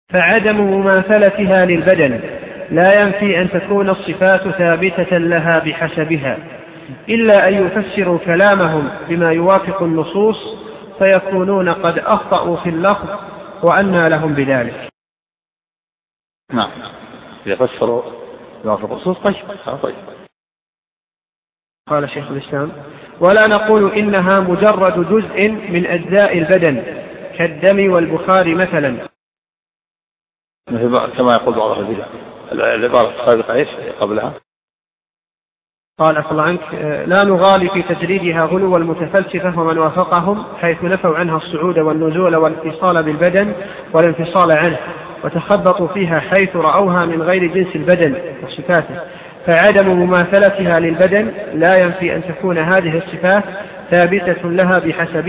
فعدم مماثلتها للبدن لا ينفي أن تكون الصفات ثابتة لها بحسبها، إلا أن يفسروا كلامهم بما يوافق النصوص فيكونون قد أخطأوا في اللفظ وأنى لهم بذلك. نعم، يفسروا يوافق النصوص. طيب. قال شيخ الإسلام: ولا نقول إنها مجرد جزء من أجزاء البدن كالدم والبخار مثلا، كما يقول بعض أهل البدع. العبارة السابقة ايش قبلها؟ قال عفى الله عنك: لا نغالي في تجريدها غلو المتفلسفة ومن وافقهم، حيث نفوا عنها الصعود والنزول والاتصال بالبدن والانفصال عنه، وتخبطوا فيها حيث رأوها من غير جنس البدن وصفاته. فعدم مماثلتها للبدن لا ينفي أن تكون هذه الصفات ثابتة لها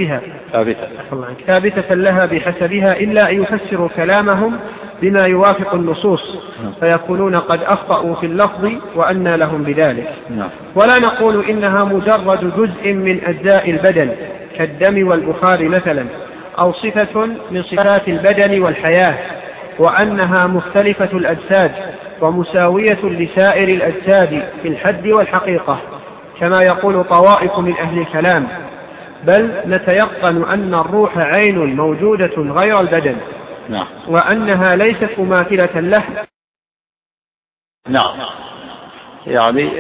بحسبها إلا أن يفسروا كلامهم بما يوافق النصوص فيكونون قد أخطأوا في اللفظ وأنى لهم بذلك. ولا نقول إنها مجرد جزء من أجزاء البدن كالدم والبخار مثلا، أو صفة من صفات البدن والحياة، وأنها مختلفة الأجساد ومساوية لسائر الأجساد في الحد والحقيقة، كما يقول طوائف من أهل الكلام، بل نتيقن أن الروح عين موجودة غير البدن، وأنها ليست مماثلة له. نعم، يعني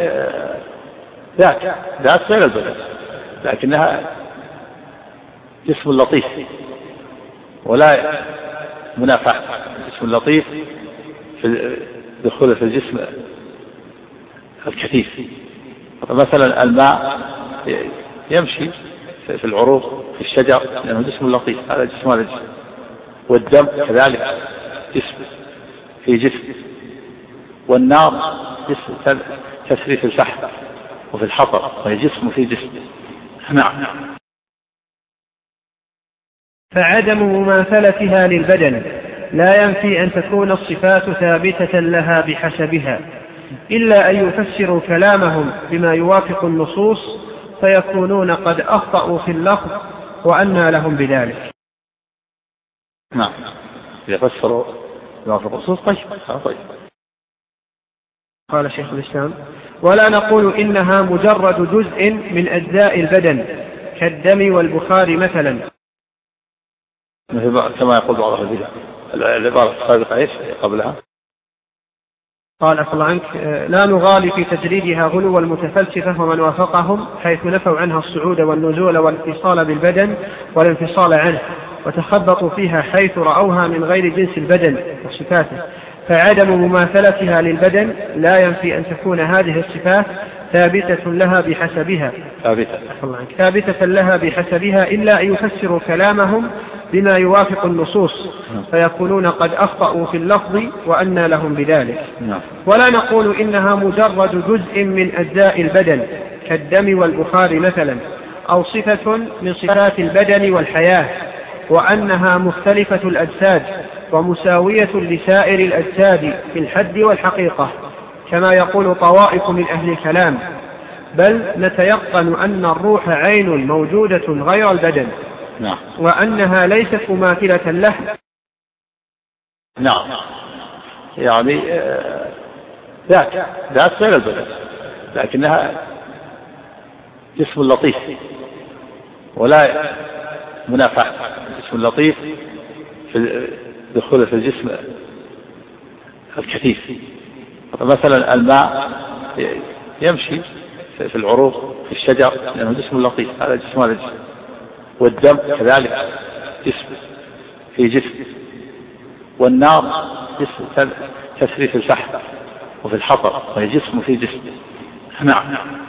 ذات غير البدن، لكنها جسم لطيف ولا منافع. جسم لطيف في دخوله في الجسم الكثيف. مثلا الماء يمشي في العروق في الشجر لأنه جسم لطيف، هذا جسم هذا جسم. والدم كذلك جسم في جسم. والنار جسم تسري في الفحم وفي الحطب، وهي جسم في جسم. نعم. فعدم مماثلتها للبدن لا ينفي أن تكون الصفات ثابتة لها بحسبها، إلا أن يفسروا كلامهم بما يوافق النصوص فيكونون قد أخطأوا في اللفظ وأنى لهم بذلك. نعم، يفسروا يوافق النصوص. طيب. قال شيخ الإسلام: ولا نقول إنها مجرد جزء من أجزاء البدن كالدم والبخار مثلا، كما يقول بعض أهل البدع. العبارة السابقة ايش قبلها؟ قال عفى الله عنك: لا نغالي في تجريدها غلو المتفلسفة ومن وافقهم، حيث نفوا عنها الصعود والنزول والاتصال بالبدن والانفصال عنه، وتخبطوا فيها حيث رأوها من غير جنس البدن وصفاته. فعدم مماثلتها للبدن لا ينفي أن تكون هذه الصفات ثابتة لها بحسبها إلا أن يفسروا كلامهم بما يوافق النصوص فيكونون قد أخطأوا في اللفظ وأنى لهم بذلك. ولا نقول إنها مجرد جزء من أجزاء البدن كالدم والبخار مثلا، أو صفة من صفات البدن والحياة، وأنها مختلفة الأجساد ومساوية لسائر الأجساد في الحد والحقيقة، كما يقول طوائف من أهل الكلام، بل نتيقن أن الروح عين موجودة غير البدن، وأنها ليست مماثلة له. نعم، يعني ذات غير البدن، لكنها جسم لطيف ولا منافع. جسم لطيف في دخوله في الجسم الكثيف. مثلا الماء يمشي في العروق في الشجر لأنه جسم لطيف، هذا جسم هذا جسم. والدم كذلك جسم في جسم. والنار جسم تسري في الفحم وفي الحطب، وهي جسم في جسم. نعم.